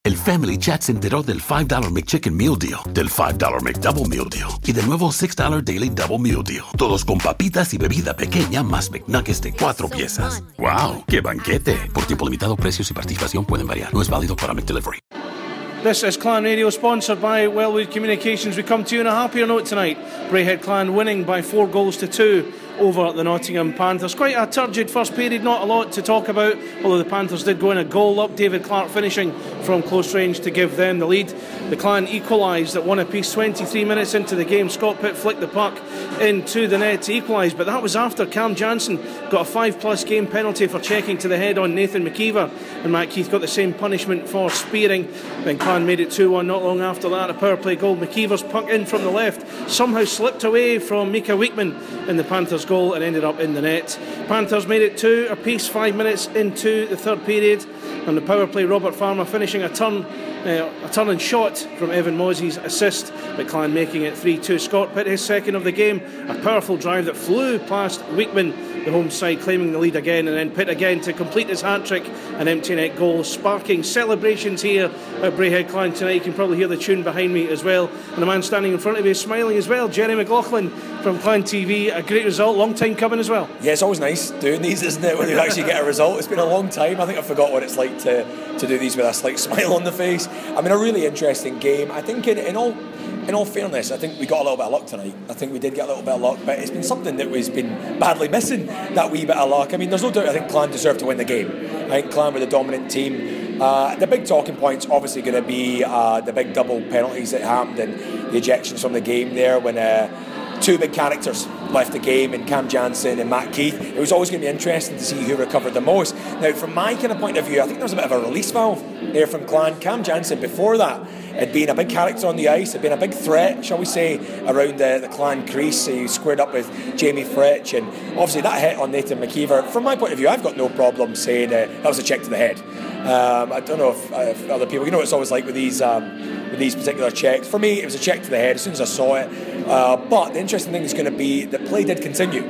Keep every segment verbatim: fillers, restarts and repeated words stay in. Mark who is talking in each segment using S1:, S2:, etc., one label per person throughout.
S1: El Family Chat se enteró del five dollar McChicken Meal Deal, del five dollar McDouble Meal Deal y del nuevo six dollar Daily Double Meal Deal. Todos con papitas y bebida pequeña más McNuggets de cuatro piezas. ¡Wow! ¡Qué banquete! Por tiempo limitado, precios y participación pueden variar. No es válido para McDelivery.
S2: This is Clan Radio, sponsored by Wellwood Communications. We come to you on a happier note tonight. Braehead Clan winning by four goals to two over the Nottingham Panthers. Quite a turgid first period, not a lot to talk about, although the Panthers did go in a goal up. David Clark finishing from close range to give them the lead. The Clan equalised at one apiece twenty-three minutes into the game. Scott Pitt flicked the puck into the net to equalise, but that was after Cam Jansen got a five plus game penalty for checking to the head on Nathan McKeever, and Matt Keith got the same punishment for spearing. Then Clan made it two one not long after that. A power play goal. McKeever's puck in from the left somehow slipped away from Mika Weekman in the Panthers goal and ended up in the net. Panthers made it two apiece five minutes into the third period, and the power play Robert Farmer finishing a turn uh, a turn and shot from Evan Mossey's assist, but Clan making it three two. Scott Pitt, his second of the game, a powerful drive that flew past Weekman, the home side, claiming the lead again, and then Pitt again to complete his hat-trick, an empty net goal, sparking celebrations here at Braehead Clan tonight. You can probably hear the tune behind me as well, and the man standing in front of me is smiling as well, Jerry McLaughlin from Clan T V. A great result, long time coming as well.
S3: Yeah, it's always nice doing these, isn't it, when you actually get a result. It's been a long time. I think I forgot what it's like to, to do these with a slight smile on the face. I mean, a really interesting game. I think in, in all in all fairness, I think we got a little bit of luck tonight. I think we did get a little bit of luck, but it's been something that was been badly missing, that wee bit of luck. I mean, there's no doubt I think Clan deserved to win the game. I think Clan were the dominant team. Uh, the big talking point's obviously going to be uh, the big double penalties that happened and the ejections from the game there when uh, two big characters left the game, in Cam Jansen and Matt Keith. It was always going to be interesting to see who recovered the most. Now, from my kind of point of view, I think there was a bit of a release valve there from Clan. Cam Jansen, before that, had been a big character on the ice, had been a big threat, shall we say, around the, the Clan crease. He squared up with Jamie Fritsch, and obviously that hit on Nathan McKeever. From my point of view, I've got no problem saying uh, that was a check to the head. Um, I don't know if, uh, if other people, you know what it's always like with these um, with these particular checks. For me, it was a check to the head as soon as I saw it. Uh, but the interesting thing is going to be that play did continue.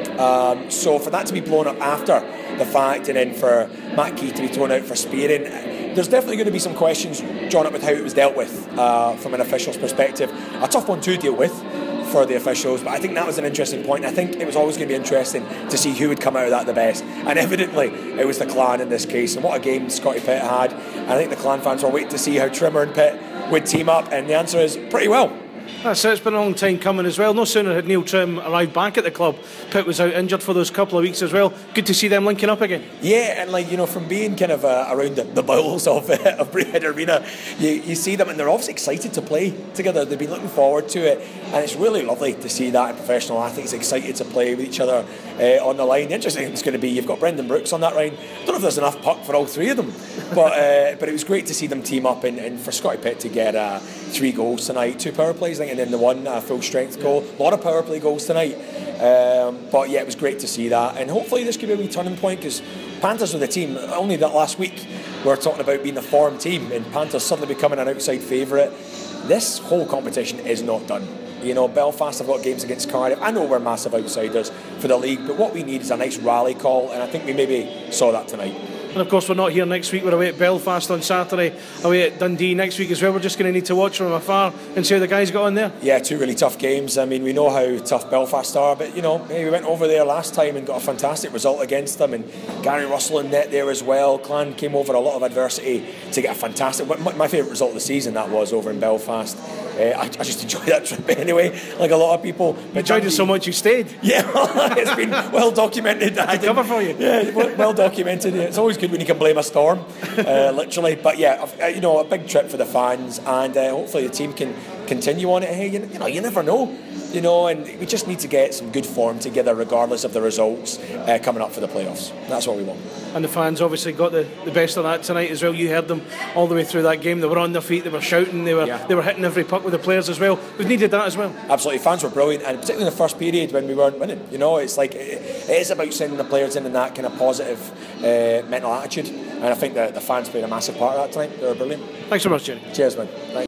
S3: Um, so for that to be blown up after the fact, and then for Matt Keith to be thrown out for spearing, there's definitely going to be some questions drawn up with how it was dealt with uh, from an official's perspective. A tough one to deal with for the officials, but I think that was an interesting point. I think it was always going to be interesting to see who would come out of that the best, and evidently it was the Clan in this case. And what a game Scotty Pitt had. And I think the Clan fans were waiting to see how Trimmer and Pitt would team up, and the answer is pretty well.
S2: That's it, it's been a long time coming as well. No sooner had Neil Trim arrived back at the club, Pitt was out injured for those couple of weeks as well. Good to see them linking up again.
S3: Yeah, and like, you know, from being kind of uh, around the, the bowels of, uh, of Braehead Arena, you, you see them and they're obviously excited to play together. They've been looking forward to it, and it's really lovely to see that in professional athletes excited to play with each other uh, on the line. The interesting thing is going to be, you've got Brendan Brooks on that line. I don't know if there's enough puck for all three of them, but uh, but it was great to see them team up, and, and for Scotty Pitt to get uh, three goals tonight, two power plays, I think, and then the one uh, full strength goal. A lot of power play goals tonight, um, but yeah, it was great to see that, and hopefully this could be a wee turning point, because Panthers were the team. Only that last week we were talking about being the form team, and Panthers suddenly becoming an outside favourite. This whole competition is not done. You know, Belfast have got games against Cardiff. I know we're massive outsiders for the league, but what we need is a nice rally call, and I think we maybe saw that tonight.
S2: And of course we're not here next week, we're away at Belfast on Saturday, away at Dundee next week as well. We're just going to need to watch from afar and see how the guys got on there.
S3: Yeah, two really tough games. I mean, we know how tough Belfast are, but you know, we went over there last time and got a fantastic result against them, and Gary Russell in net there as well. Clan came over a lot of adversity to get a fantastic, my favourite result of the season that was over in Belfast. Uh, I, I just enjoyed that trip anyway, like a lot of people.
S2: But enjoyed it so much you stayed.
S3: Yeah, it's been well documented.
S2: I cover for you.
S3: Yeah, well documented. It's always good when you can blame a storm, uh, literally. But yeah, you know, a big trip for the fans, and uh, hopefully the team can continue on it. Hey, you, you know, you never know. You know, and we just need to get some good form together regardless of the results uh, coming up for the playoffs. That's what we want.
S2: And the fans obviously got the, the best of that tonight as well. You heard them all the way through that game. They were on their feet, they were shouting, they were yeah. they were hitting every puck with the players as well. We've needed that as well.
S3: Absolutely, fans were brilliant, and particularly in the first period when we weren't winning. You know, it's like it, it is about sending the players in in that kind of positive uh, mental attitude, and I think that the fans played a massive part of that tonight. They were brilliant.
S2: Thanks so much, Jerry.
S3: Cheers, man. Thanks.